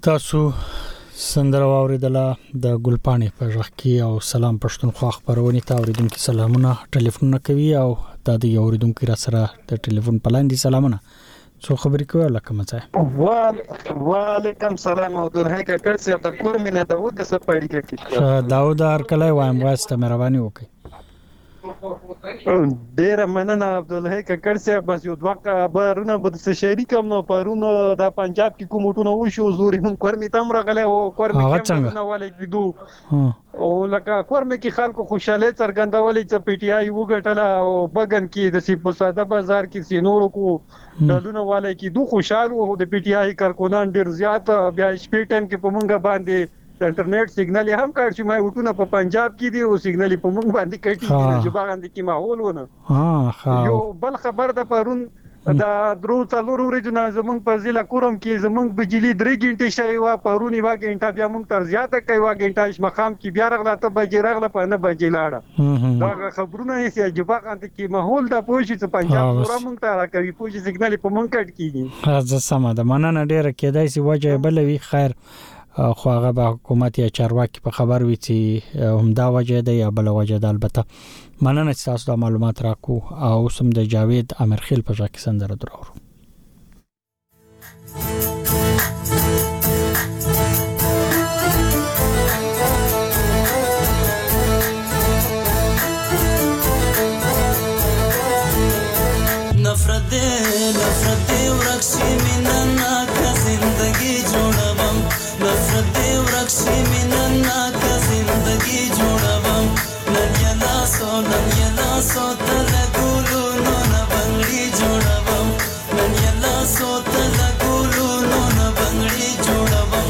Speaker 1: تاسو سندره واوریدله د ګلپانې په ژغ کې او سلام پښتونخوا خبرونه ته اوریدونکو سلامونه ټلیفون کوي او د دې اوریدونکو را سره د ټلیفون په لاندې سلامونه څو خبرې کوي لکه مڅه
Speaker 14: وعلیکم سلام او دغه کړه چې د کور مینه د وګه څه پړی کې
Speaker 1: داود هرکله وایم واسطه مهرباني وکړئ
Speaker 14: ډیر مننه عبدالله ککړ صاحب بس یو دوه خبرونه به څه شریکم نو پرونو د پنجاب کې کومټونه وشو زوري هم کورمې تم راغله او کورمې نه ولې کېدو او لکه کورمې کې خلکو خوشاله څرګندولې چې پی ټی آی وګټله او بغن کې د سیپو ساده بازار کې سينورو کو دلونه والے کې دوه خوشاله او د پی ټی آی کارکونان ډیر زیات بیا شپې ټایم کې په مونږ باندې انټرنیټ سیګنال هم کار چې ما وټونه په پنجاب کې دی او سیګنال په موږ باندې کټي چې باندې کې ماحول ونه یو بل خبر د پرون دا درو څلور ورځې زمونږ په ضلع کورم کې زمونږ بجلی 3 غنټې شوی و پرونی وا غنټه بیا موږ تر زیاته کوي وا غنټه مقام کې بیا رغله ته بجې رغله په نه بجې لاړه دا خبرونه یې چې باندې کې ماحول د پوښي چې پنجاب پورا موږ ته راکوي پوښي سیګنال په موږ کټ کیږي
Speaker 1: زه سم ده مننه ډیره کېدای شي وجه بلوي خیر خو هغه به حکومت یا چارواکي په خبر وي چې همدا وجه ده یا بل وجه ده البته مننه چې تاسو د معلومات راکو او سم د جاوید امرخیل په ځکه سندره درو
Speaker 8: नफरत वरक्षी मिनन्ना का जिंदगी जोड़बम नफरत वरक्षी मिनन्ना का जिंदगी जोड़बम नन्यला सो तलगुलु नोन बंगड़ी जोड़बम नन्यला सो तलगुलु नोन बंगड़ी जोड़बम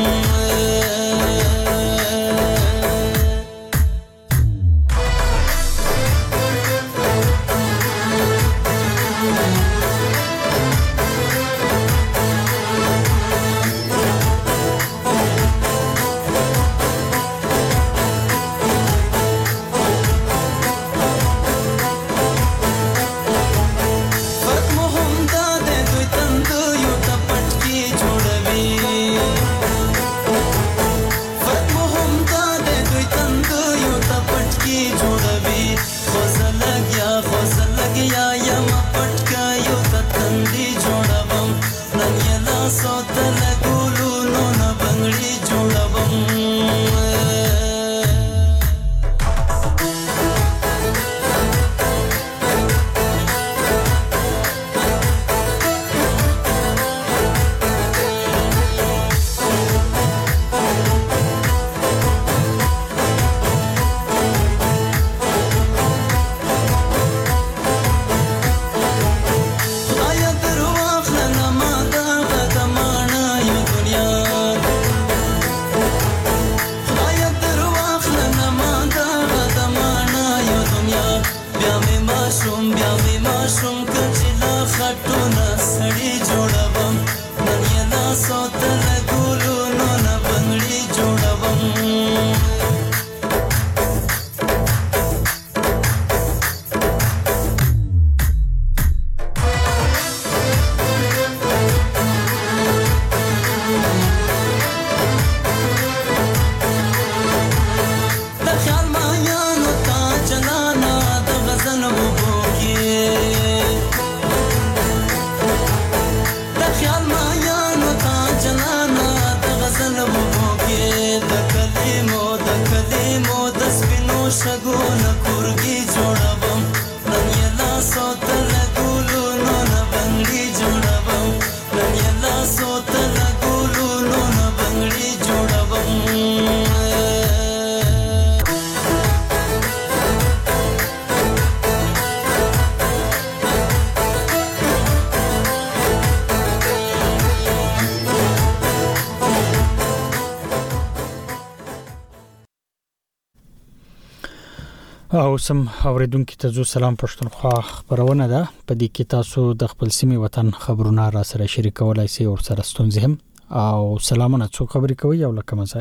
Speaker 1: او سم اوریدونکو ته زو سلام پښتونخوا خبرونه ده په دې کې تاسو د خپل سیمې وطن خبرونه را سره شریکولای شئ او سره ستونزې هم او سلامونه څو خبرې کوي او لکه مزه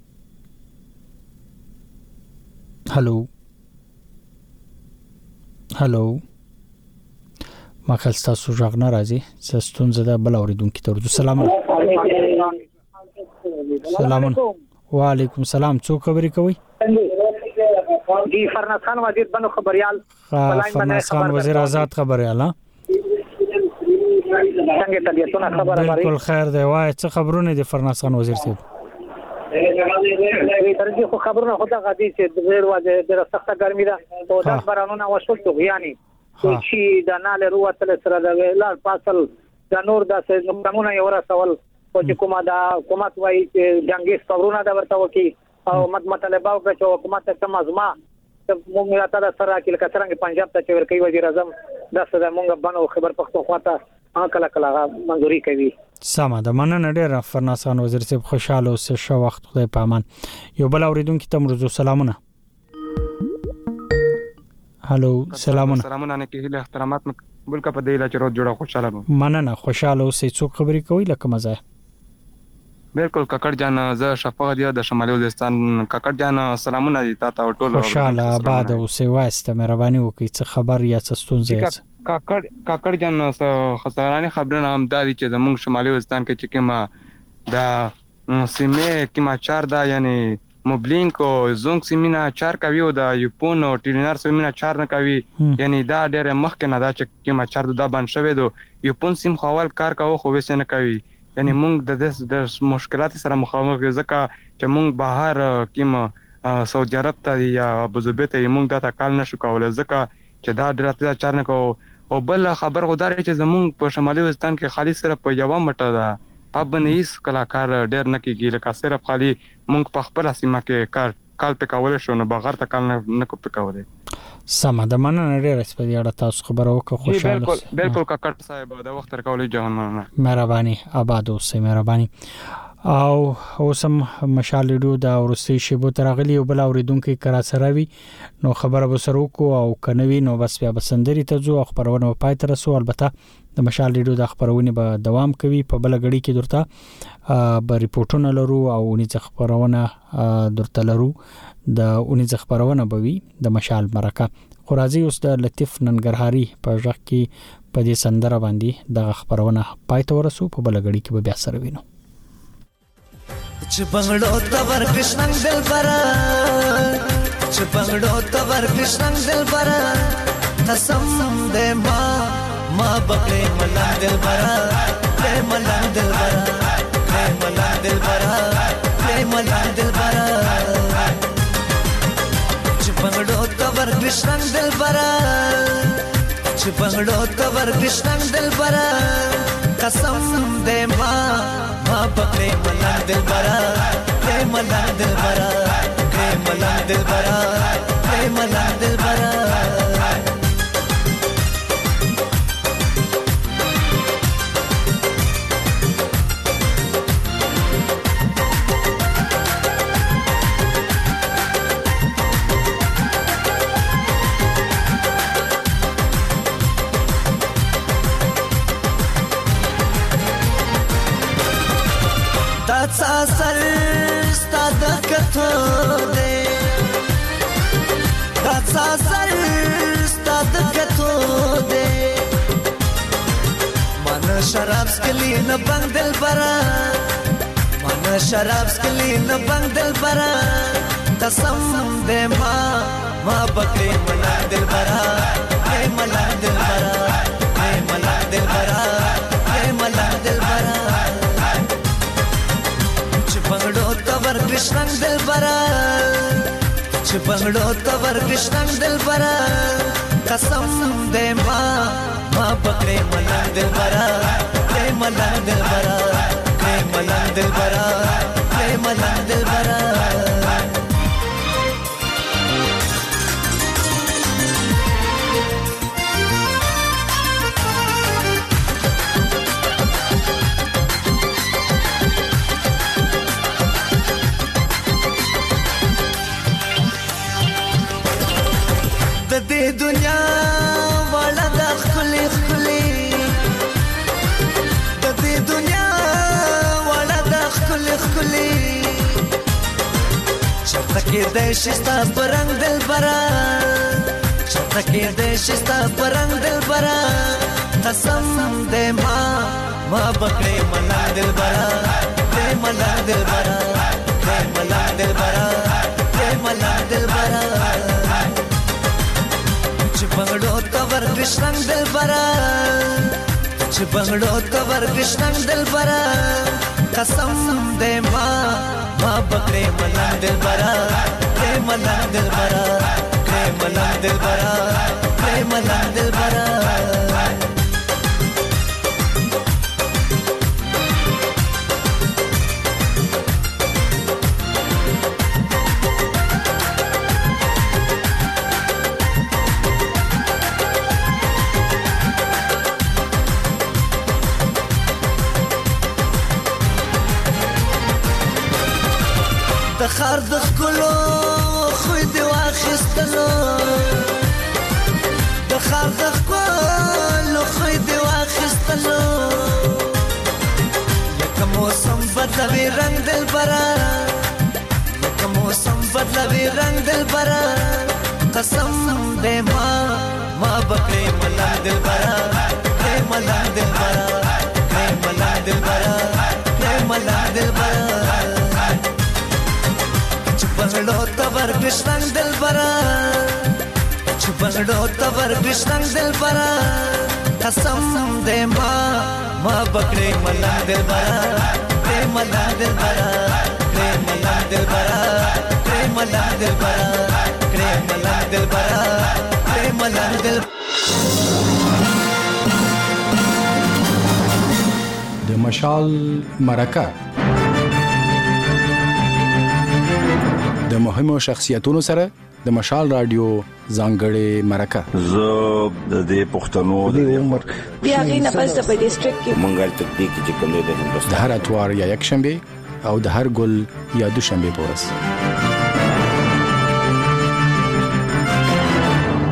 Speaker 1: هالو ما خل تاسو ژغ نه راځي ستونزه ده بل اوریدونکو ته زو سلام سلام وعلیکم سلام. څوک خبرې کوي؟
Speaker 15: دی فرناز خان وزیر بنو خبريال.
Speaker 1: فرناز خان وزیر آزاد خبريال.
Speaker 15: څنګه طبيعتونه خبره لري؟
Speaker 1: بالکل خیر دی. وای څه خبرونه دي فرناز خان وزیر صاحب؟
Speaker 15: درځي خو خبرونه خو دا غدي چې ډېر واځي د سخته ګرمي ده او د بارانونو وشول ته یعنی چې د ناله رواتل سره د ویلار فاصل د نور د نقطهونه یو رسول او چې کومه دا حکومت وایي چې جنگي ستورونه دا ورته وکي او مطلب او چې حکومت ته مزما موږ راته سره کې کثرنګ پنجاب ته چې ورکی وزیر اعظم د سره موږ بنو خبر پښتونخوا ته کله کله منځوري کوي.
Speaker 1: سمه ده. مننه ډېره فرناز خان وزیر صاحب. خوشاله اوسه. شو وخت خدای په امان. یو بل اوریدونکو ته مرزو سلامونه. هالو سلامونه.
Speaker 16: سلامونه نه کې له احترامات ملک په دې لا چې روز جوړه خوشاله مو.
Speaker 1: مننه. خوشاله اوسه. څوک خبرې کوي لکه مزه؟
Speaker 16: بالکل ککړ جان زه شفاق دی د شمالي وزیرستان. ککړ جان سلامونه دي تاسو ټول.
Speaker 1: خوشاله آباد اوسه. واسطه مهرباني وکړئ. څه خبر یا څه ستونزه؟
Speaker 16: ککړ جان خسرانه خبرونه هم داري چې زموږ شمالي وزیرستان کې چې کما دا سیمه کما 4 دا یعنی موبلینګ او زونګ سیمینه 4 کوي او دا یوپون او ټیلینار سیمینه 4 نه کوي. یعنی دا ډېر مخکې نه دا چې کما 4 دا باندې شوی دو یوپون سیم خپل کار کوي خو وسه نه کوي. یعنی موږ د مشکلات سره مخامخ ځکه چې موږ بهر کما سعودي عرب ته یا ابوظبي ته موږ دا کال نشو کولای ځکه چې دا ډیرته 4 نه کوو. او بل خبر غوډاره چې زموږ په شمالي وزیرستان کې خالي صرف په یو مټه ده ابن هیڅ کلاکار ډېر نه کیږي لکه صرف خالي موږ په خپل سیمه کې کال په کول شو نو بغیر ته کال نه کو پکاوله.
Speaker 1: سمه ده. مننه ډېر اسپیډ تاسو خبرو وکړه. خوشاله.
Speaker 16: بالکل ککړ صاحب د وخت تر کولې جهان مننه.
Speaker 1: مهرباني. آباد اوسئ. مهرباني. او اوسم مشال ریډیو دا ورسې شیبو ترغلی او بل اوریدونکو کرا سره وي نو خبره بسرو کو او کنوي نو بس بیا بسندري ته جو خبرونه پای تر سو. البته د مشال ریډیو د خبرونه به دوام کوي. په بل غړي کې درته به ریپورتونه لرو او اونې خبرونه درته لرو. د اونې خبرونه به وي د مشال مرکه. خورازي اوس د لطیف ننګرهاري په ځخ کې په دې سندره باندې د خبرونه پای ته ورسو. په بل غړي کې به بیا سره وینو.
Speaker 11: چپنگڑو تور کشننگ دل برا چپنگڑو تور کشننگ دل برا قسم دے ماں بکرے ملنگ دل برا لے ملنگ دل برا لے ملنگ دل برا لے ملنگ دل برا چپنگڑو تور کشننگ دل برا چپنگڑو تور کشننگ دل برا قسم دے ماں پکڑے ملنگ دل برا لے ملنگ دل برا لے ملنگ دل برا لے ملنگ دل برا سر ستاد کتو دے داتسا سر ستاد کتو دے من شراب سکلی نبنگ دل برا من شراب سکلی نبنگ دل برا قسم دے ماں بکرے ملنگ دل برا اے ملنگ دل برا اے ملنگ دل برا اے ملنگ دل برا چپنگڑو تور کشننگ دل برا چپنگڑو تور کشننگ دل برا قسم دے ماں بکرے ملنگ دل برا لے ملنگ دل برا لے ملنگ دل برا لے ملنگ دل برا دې دنیا والا د خلی خلی د دې دنیا والا د خلی خلی چرته کې د شستا پرنګ دل برا چرته کې د شستا پرنګ دل برا قسم دې ما بکړې ملنګ دل برا प्रेम ला दिलबरा प्रेम ला दिलबरा प्रेम ला दिलबरा बंगड़ो तवर कृष्णन दिलबरा बंगड़ो तवर कृष्णन दिलबरा कसम दे माँ बकरे मलन दिलबरा प्रेम लन दिलबरा प्रेम लन दिलबरा प्रेम लन दिलबरा دخار دخلو خوی دی واخستلو دخار دخلو خوی دی واخستلو لکه موسم بدلوي رنگ دل برا لکه موسم بدلوي رنگ دل برا قسم دے ما بکرے ملان دل برا دے ملان دل برا دے ملان دل برا دے ملان دل برا बंगड़ो तवर कृष्णन दिलबरा बंगड़ो तवर कृष्णन दिलबरा कसम दे माँ बकरे मलन दिलबरा प्रेम ला दिलबरा प्रेम ला दिलबरा प्रेम ला दिलबरा प्रेम ला दिलबरा प्रेम ला दिल
Speaker 17: د مشال مرکه د مهمو شخصیتونو سره د مشال رادیو ځانګړې مرکه
Speaker 18: زه د دې پښتنو د عمر
Speaker 19: بیا غینه پس د ډیسټریکټ کې
Speaker 18: منګل تکتیک چې کوم دی د
Speaker 17: هندوستان د هر اتوار یا یک شنبه او د هر ګل یا دوشنبه پورس